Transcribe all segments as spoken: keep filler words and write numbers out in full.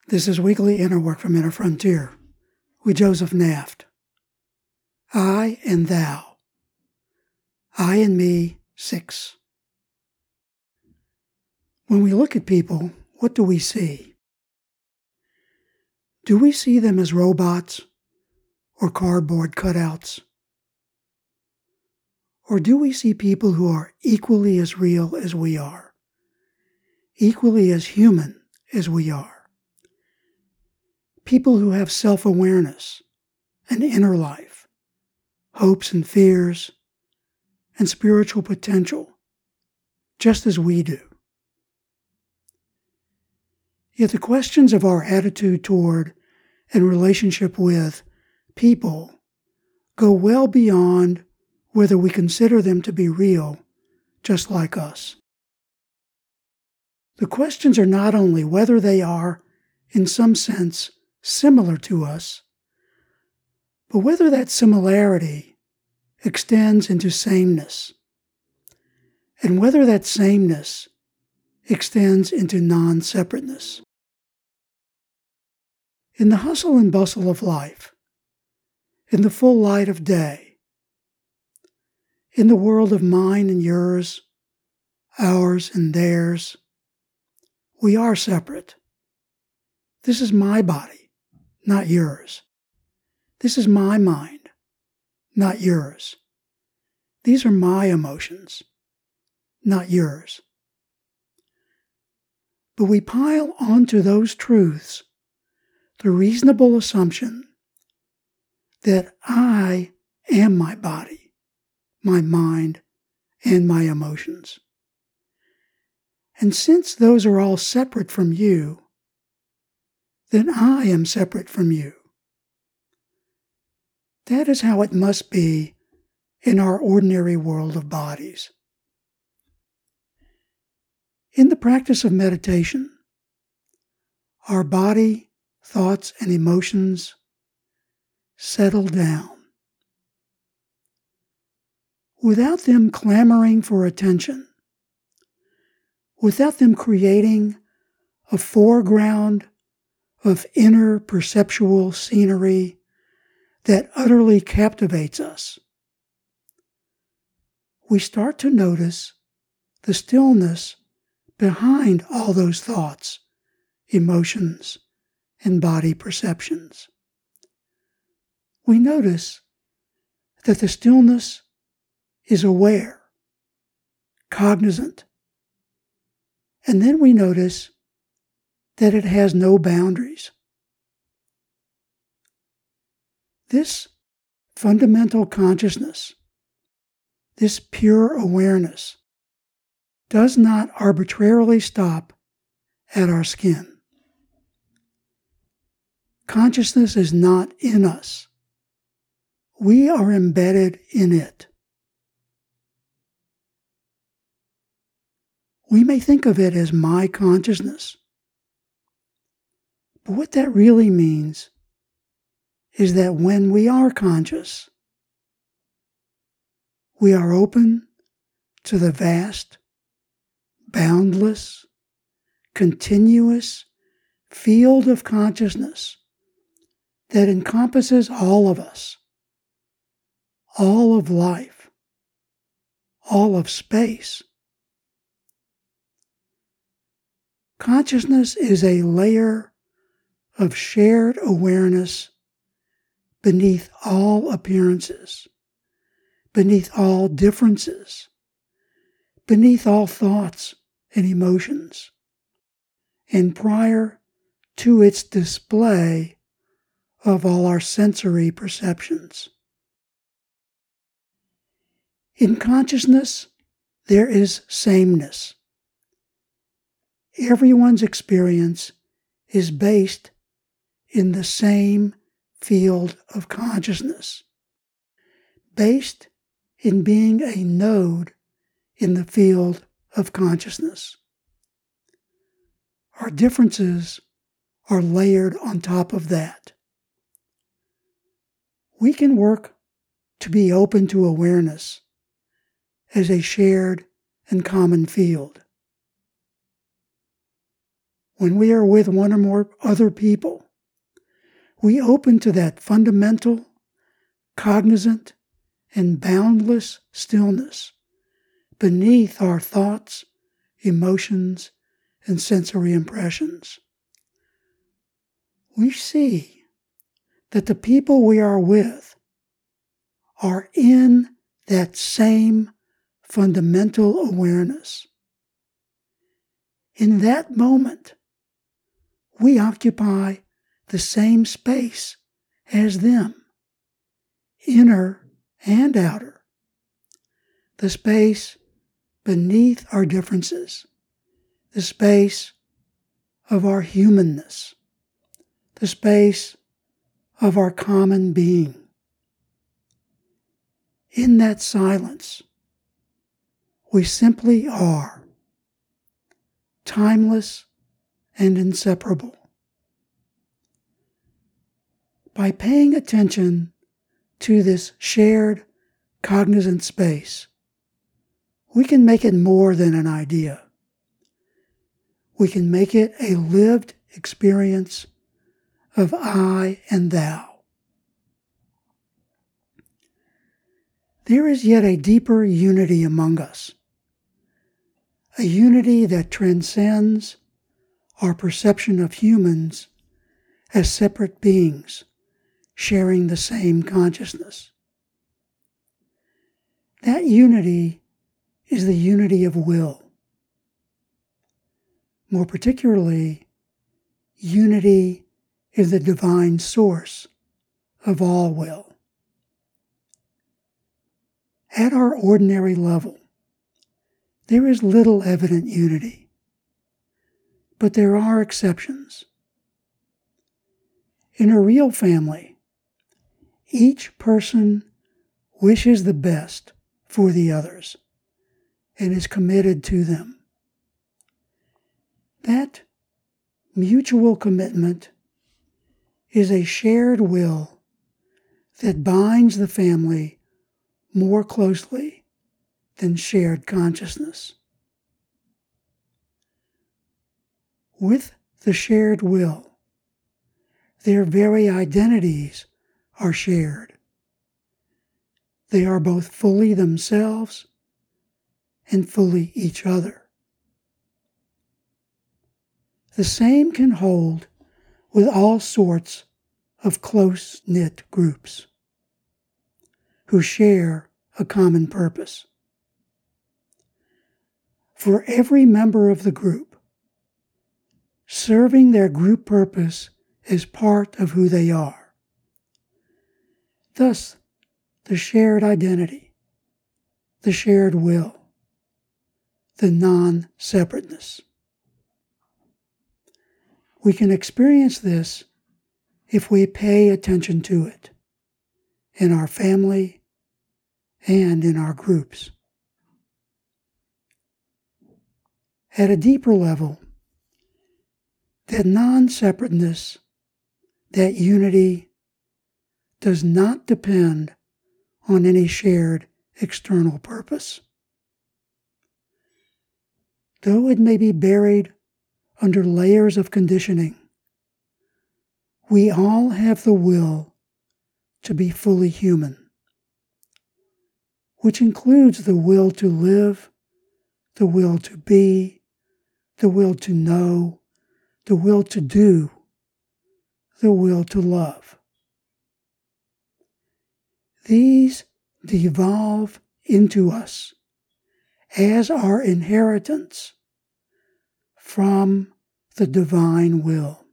This is Weekly Inner Work from Inner Frontier with Joseph Naft. I and Thou. I and Me, six. When we look at people, what do we see? Do we see them as robots or cardboard cutouts? Or do we see people who are equally as real as we are, equally as human as we are? People who have self-awareness, an inner life, hopes and fears, and spiritual potential, just as we do. Yet the questions of our attitude toward and relationship with people go well beyond whether we consider them to be real, just like us. The questions are not only whether they are, in some sense, similar to us, but whether that similarity extends into sameness, and whether that sameness extends into non-separateness. In the hustle and bustle of life, in the full light of day, in the world of mine and yours, ours and theirs, we are separate. This is my body, not yours. This is my mind, not yours. These are my emotions, not yours. But we pile onto those truths the reasonable assumption that I am my body, my mind, and my emotions. And since those are all separate from you, then I am separate from you. That is how it must be in our ordinary world of bodies. In the practice of meditation, our body, thoughts, and emotions settle down. Without them clamoring for attention, without them creating a foreground of inner perceptual scenery that utterly captivates us, we start to notice the stillness behind all those thoughts, emotions, and body perceptions. We notice that the stillness is aware, cognizant, and then we notice that it has no boundaries. This fundamental consciousness, this pure awareness, does not arbitrarily stop at our skin. Consciousness is not in us. We are embedded in it. We may think of it as my consciousness, but what that really means is that when we are conscious, we are open to the vast, boundless, continuous field of consciousness that encompasses all of us, all of life, all of space. Consciousness is a layer of shared awareness beneath all appearances, beneath all differences, beneath all thoughts and emotions, and prior to its display of all our sensory perceptions. In consciousness, there is sameness. Everyone's experience is based in the same field of consciousness, based in being a node in the field of consciousness. Our differences are layered on top of that. We can work to be open to awareness as a shared and common field. when we are with one or more other people, we open to that fundamental, cognizant, and boundless stillness beneath our thoughts, emotions, and sensory impressions. We see that the people we are with are in that same fundamental awareness. In that moment, we occupy the same space as them, inner and outer, the space beneath our differences, the space of our humanness, the space of our common being. In that silence, we simply are, timeless and inseparable. By paying attention to this shared cognizant space, we can make it more than an idea. We can make it a lived experience of I and thou. There is yet a deeper unity among us, a unity that transcends our perception of humans as separate beings sharing the same consciousness. That unity is the unity of will. More particularly, unity is the divine source of all will. At our ordinary level, there is little evident unity, but there are exceptions. In a real family, each person wishes the best for the others and is committed to them. That mutual commitment is a shared will that binds the family more closely than shared consciousness. With the shared will, their very identities are shared. They are both fully themselves and fully each other. The same can hold with all sorts of close-knit groups who share a common purpose. For every member of the group, serving their group purpose is part of who they are. Thus, the shared identity, the shared will, the non-separateness. We can experience this if we pay attention to it in our family and in our groups. At a deeper level, that non-separateness, that unity, does not depend on any shared external purpose. Though it may be buried under layers of conditioning, we all have the will to be fully human, which includes the will to live, the will to be, the will to know, the will to do, the will to love. These devolve into us as our inheritance from the divine will.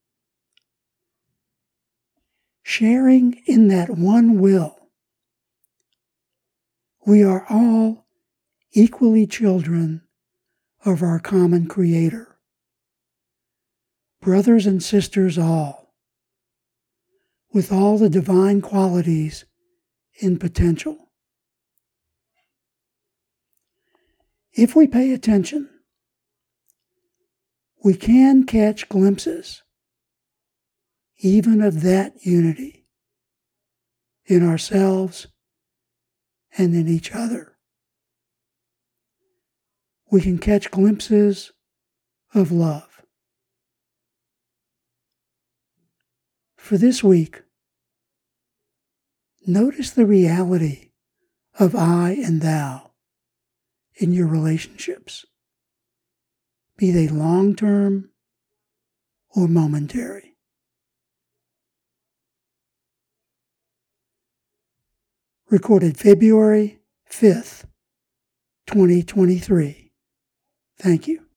Sharing in that one will, we are all equally children of our common Creator, brothers and sisters all, with all the divine qualities in potential. If we pay attention, we can catch glimpses even of that unity in ourselves and in each other. We can catch glimpses of love, For this week, notice the reality of I and thou in your relationships, be they long-term or momentary. Recorded February fifth, twenty twenty-three. Thank you.